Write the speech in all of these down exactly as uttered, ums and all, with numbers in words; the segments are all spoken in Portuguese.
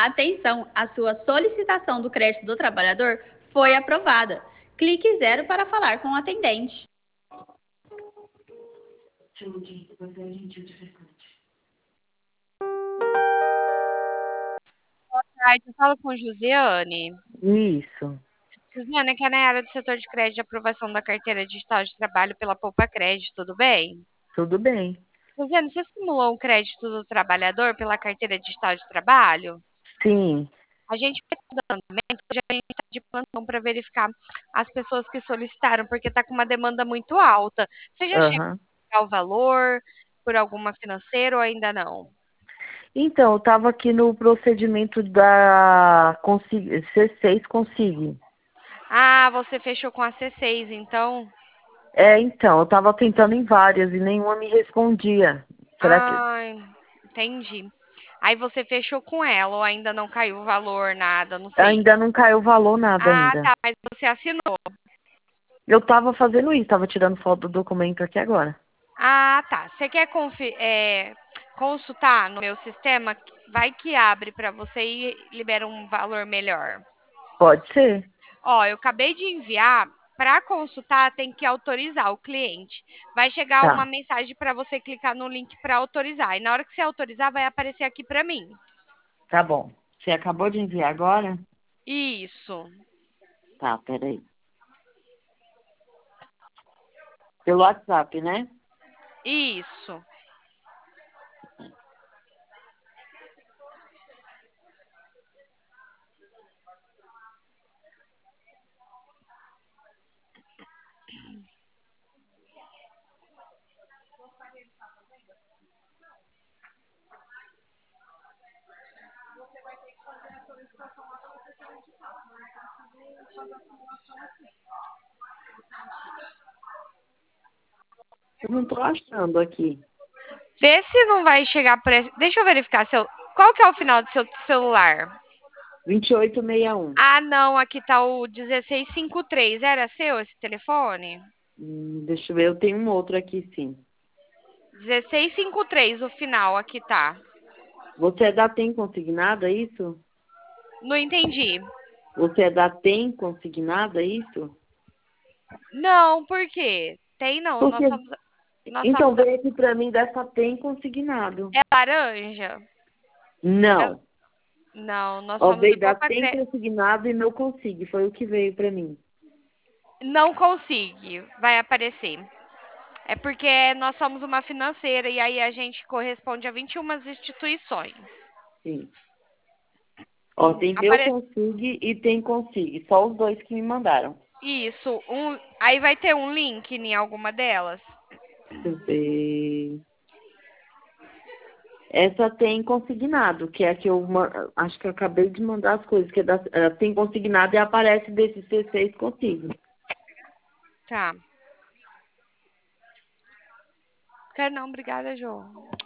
Atenção, a sua solicitação do crédito do trabalhador foi aprovada. Clique zero para falar com o atendente. Boa tarde, eu falo com Josiane. Isso. Josiane, aqui é na área do setor de crédito de aprovação da carteira digital de trabalho pela Poupa Crédito, tudo bem? Tudo bem. Josiane, você simulou um crédito do trabalhador pela carteira digital de trabalho? Sim. A gente vai estar dando andamento, hoje a gente está de plantão para verificar as pessoas que solicitaram, porque está com uma demanda muito alta. Você já chegou Aham. a pagar o valor por alguma financeira ou ainda não? Então, eu estava aqui no procedimento da Consig... C seis Consig. Ah, você fechou com a C seis, então? É, então, eu estava tentando em várias e nenhuma me respondia. Será que Ai, entendi. Aí você fechou com ela ou ainda não caiu o valor, nada, não sei. ainda não caiu o valor nada Ah, ainda? tá, mas você assinou. Eu estava fazendo isso, estava tirando foto do documento aqui agora. Ah, tá. Você quer confi- é, consultar no meu sistema? Vai que abre para você e libera um valor melhor. Pode ser? Ó, eu acabei de enviar. Para consultar, tem que autorizar o cliente. Vai chegar uma Tá, mensagem para você clicar no link para autorizar. E na hora que você autorizar, vai aparecer aqui para mim. tá bom. Você acabou de enviar agora? Isso, Tá, peraí. Pelo WhatsApp, né? isso. Eu não tô achando aqui. Vê se não vai chegar por esse... Deixa eu verificar seu. Qual que é o final do seu celular? vinte e oito sessenta e um. Ah, não, aqui tá o dezesseis cinquenta e três. Era seu esse telefone? Hum, deixa eu ver, eu tenho um outro aqui sim. dezesseis cinquenta e três, o final, aqui tá. Você é da Tem Consignado, é isso? Não entendi. Você é da Tem Consignado, é isso? Não, por quê? Tem não, nós Porque, somos nós então, somos a... veio aqui pra mim dessa Tem Consignado. É laranja? É- Não. Não, nós Ó, somos do veio da Poupa Tem Cre... Consignado e não consigo. Foi o que veio pra mim. Não consigo, vai aparecer. É porque nós somos uma financeira e aí a gente corresponde a vinte e uma instituições. Sim. Ó, tem meu Apare... Consig e tem Consig. Só os dois que me mandaram. Isso, um... aí vai ter um link em alguma delas. Deixa eu ver. Essa tem consignado, que é a que eu ma- acho que eu acabei de mandar as coisas, que é da, eh, tem consignado e aparece desse C seis consigo. Tá. Quero não, obrigada, Jô.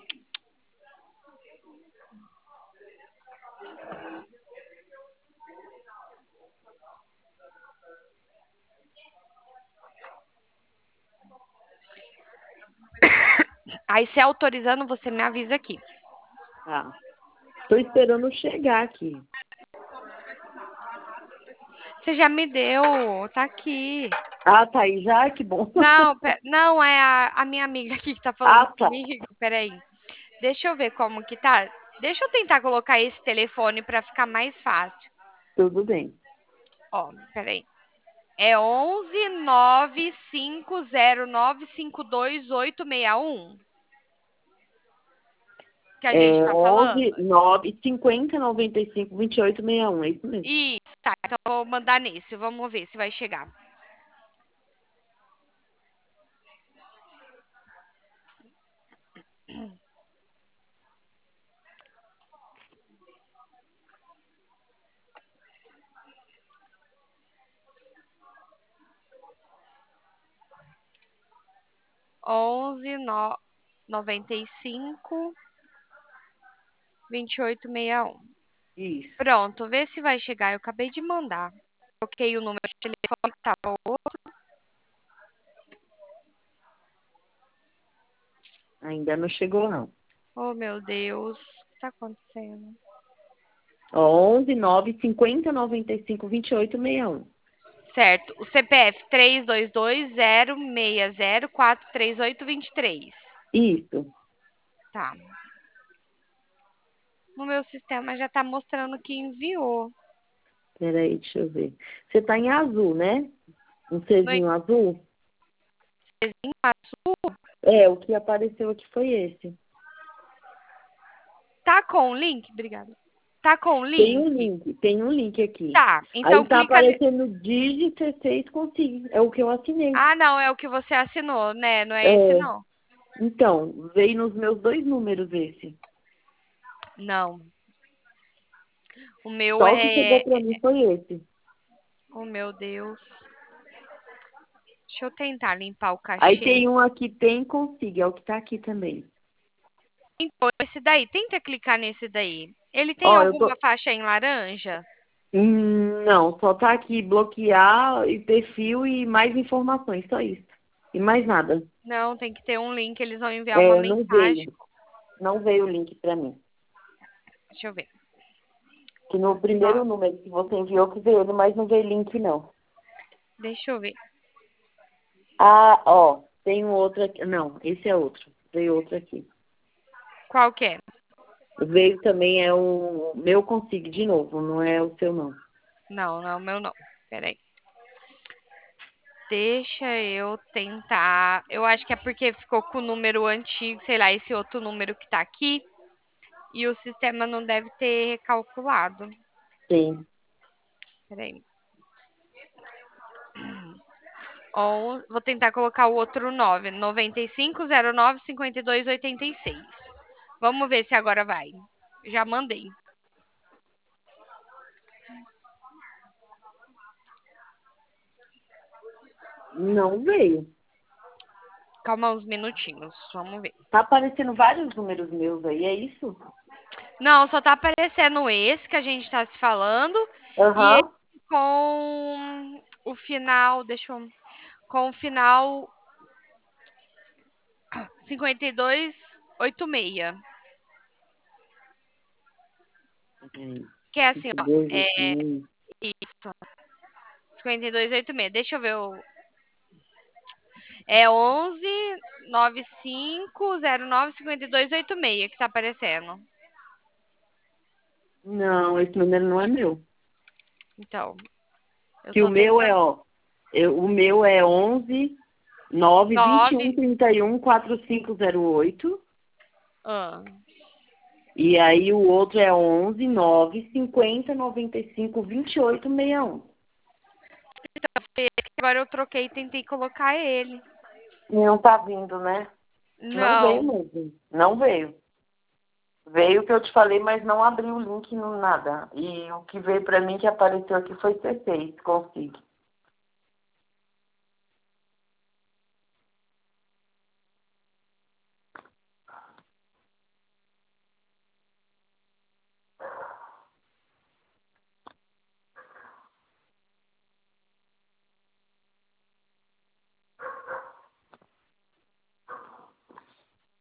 Aí, se autorizando, você me avisa aqui. Tá. Tô esperando chegar aqui. Você já me deu, tá aqui. Ah, tá aí já? Que bom. Não, pe- não, é a, a minha amiga aqui que tá falando Ah, tá. comigo. Peraí. Deixa eu ver como que tá. Deixa eu tentar colocar esse telefone pra ficar mais fácil. Tudo bem. Ó, peraí. É onze nove cinco zero nove cinco dois oito seis um que a gente É tá falando? onze, nove, cinquenta, noventa e cinco, vinte e oito, sessenta e um. É isso mesmo. Isso, tá. Então eu vou mandar nesse. Vamos ver se vai chegar. onze no, noventa e cinco vinte e oito sessenta e um. Isso. Pronto, vê se vai chegar. Eu acabei de mandar. Troquei o número de telefone que tava o outro. Ainda não chegou, não. Oh, meu Deus. O que tá acontecendo? Ó, onze nove cinquenta noventa e cinco vinte e oito sessenta e um. Certo. O C P F três dois dois zero seis zero quatro três oito dois três. Isso. Tá. No meu sistema já tá mostrando que enviou. Peraí, deixa eu ver. Você tá em azul, né? Um No Czinho azul? Czinho azul. É, o que apareceu aqui foi esse. Tá com o link? Obrigada. Tá com o Tem um link? link, tem um link aqui. Tá. Então Aí tá clica. ne- aparecendo Digi C seis Consigo. É o que eu assinei. Ah, não, é o que você assinou, né? Não é esse, É. não. Então, veio nos meus dois números esse. Não. O meu Só o que chegou é. pra mim foi esse. Oh, meu Deus. Deixa eu tentar limpar o Aí cachê. tem um aqui, tem Consigo, é o que tá aqui também. Então, esse daí, tenta clicar nesse daí. Ele tem Ó, eu alguma tô... faixa em laranja? Hum, não, só tá aqui bloquear e perfil e mais informações, só isso. E mais nada. Não, tem que ter um link, eles vão enviar uma É, não mensagem. veio. Não veio o link pra mim. Deixa eu ver. Que no primeiro número que você enviou que veio ele, mas não veio link não. Deixa eu ver. Ah, ó, tem um outro aqui. Não, esse é outro. Veio outro aqui. Qual que é? Veio também é o meu Consigo de novo, não é o seu não. Não, não, o meu não. Peraí. Deixa eu tentar. Eu acho que é porque ficou com o número antigo, sei lá, esse outro número que tá aqui. E o sistema não deve ter recalculado. Sim. Peraí. On- Vou tentar colocar o outro nove. noventa e cinco, zero nove, cinquenta e dois, oitenta e seis. Vamos ver se agora vai. Já mandei. Não veio. Calma uns minutinhos. Vamos ver. Tá aparecendo vários números meus aí, é isso? Não, só tá aparecendo esse que a gente tá se falando. E Aham. esse com o final. Deixa eu. Com o final cinquenta e dois, oitenta e seis. Uhum. Que é assim, ó. Dois, É um. isso. cinquenta e dois, oitenta e seis. Deixa eu ver o. É onze, noventa e cinco, zero nove, cinquenta e dois, oitenta e seis que tá aparecendo. Não, esse número não é meu. Então, eu Que o tô meu é, tentando. ó, eu, o meu é onze nove vinte e um nove. trinta e um quarenta e cinco zero oito. Ah, E aí o outro é onze nove cinquenta noventa e cinco vinte e oito sessenta e um. agora eu troquei e tentei colocar ele. Não tá vindo, né? Não veio Não. mesmo. Não veio. Veio o que eu te falei, mas não abriu o link, não nada. E o que veio pra mim que apareceu aqui foi C seis, Consigo.